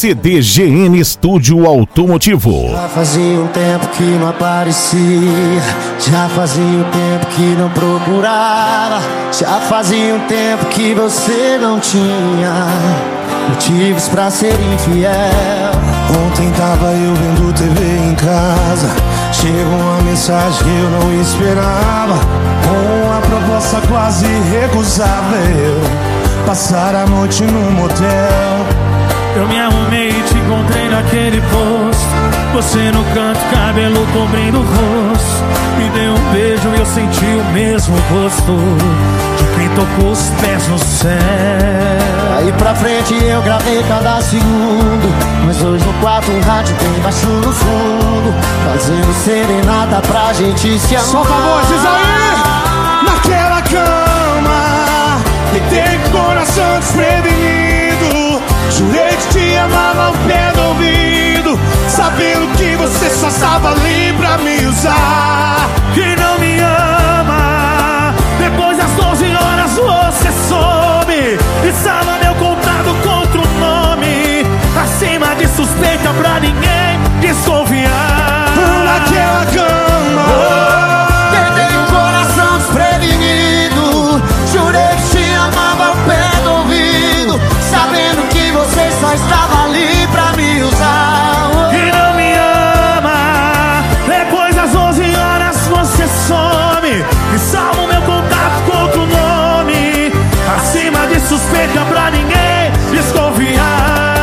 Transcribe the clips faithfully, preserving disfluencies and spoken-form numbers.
C D G N Estúdio Automotivo. Já fazia um tempo que não aparecia, já fazia um tempo que não procurava, já fazia um tempo que você não tinha motivos pra ser infiel. Ontem tava eu vendo T V em casa, chegou uma mensagem que eu não esperava, com uma proposta quase recusável, passar a noite num motel. Eu me arrumei e te encontrei naquele posto, você no canto, cabelo cobrindo o rosto. Me deu um beijo e eu senti o mesmo gosto de quem tocou os pés no céu. Aí pra frente eu gravei cada segundo, mas hoje no quarto um rádio bem baixo no fundo, fazendo serenata pra gente se amar. Solta a voz, diz aí! Naquela cama, deitei com o coração desprevenido, jurei que te amava ao pé do ouvido, sabendo que você só estava ali pra me usar. Que não me ama, depois das doze horas você soube e salva meu contato contra o nome, acima de suspeita pra ninguém desconfiar. Naquela cama, deitei o coração desprevenido, jurei que te amava ao pé do ouvido, sabendo que você só estava ali pra me usar. Que não me ama, depois das onze horas você some e salva o meu contato contra o nome, acima de suspeita pra ninguém desconfiar.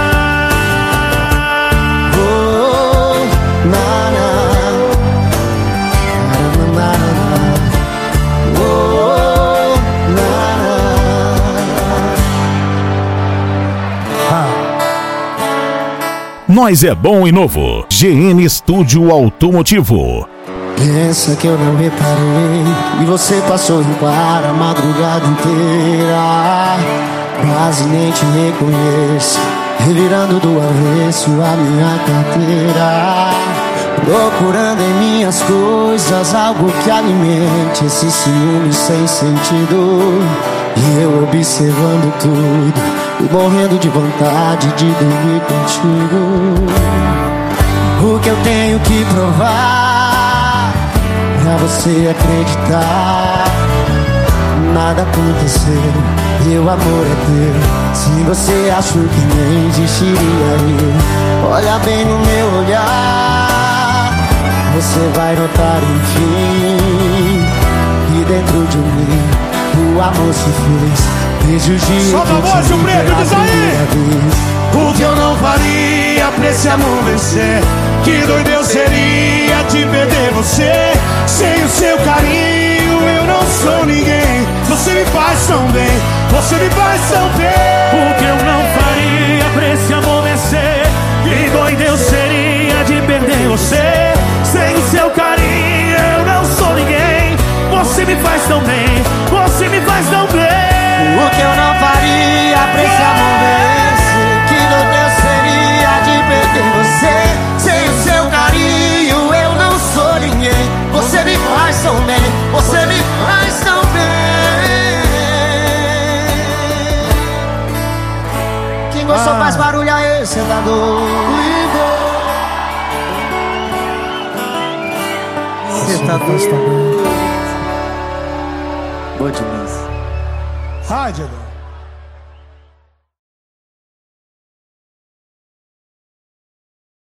Oh, na, na. Na, na, na. Oh, na, na. Nós é bom e novo. G N Estúdio Automotivo. Pensa que eu não reparei e você passou em para a madrugada inteira, quase nem te reconheço, revirando do avesso a minha carteira, procurando em minhas coisas algo que alimente esse ciúme sem sentido, e eu observando tudo e morrendo de vontade de dormir contigo. O que eu tenho que provar pra você acreditar? Nada aconteceu, meu amor é teu. Se você achou que nem existiria eu, olha bem no meu olhar, você vai notar enfim que dentro de mim o amor se fez. Desde o dia solta a voz, o preto, diz aí! O que eu não faria pra esse amor vencer? que doido eu seria de perder você. Sem o seu carinho eu não sou ninguém. Você me faz tão bem, você me faz tão bem. O que eu não faria pra esse amor vencer? Que doido eu seria de perder você. Sem o seu carinho eu não sou ninguém. Você me faz tão bem, você me faz tão bem. O que eu não faria pra esse amor vencer? Que doido eu seria de perder você. Sem o seu carinho eu não sou ninguém. Você me faz tão bem, você me faz tão bem. Quem gostou ah. faz barulho aí, cê tá doido. Cê tá doido. Boa demais. Rádio.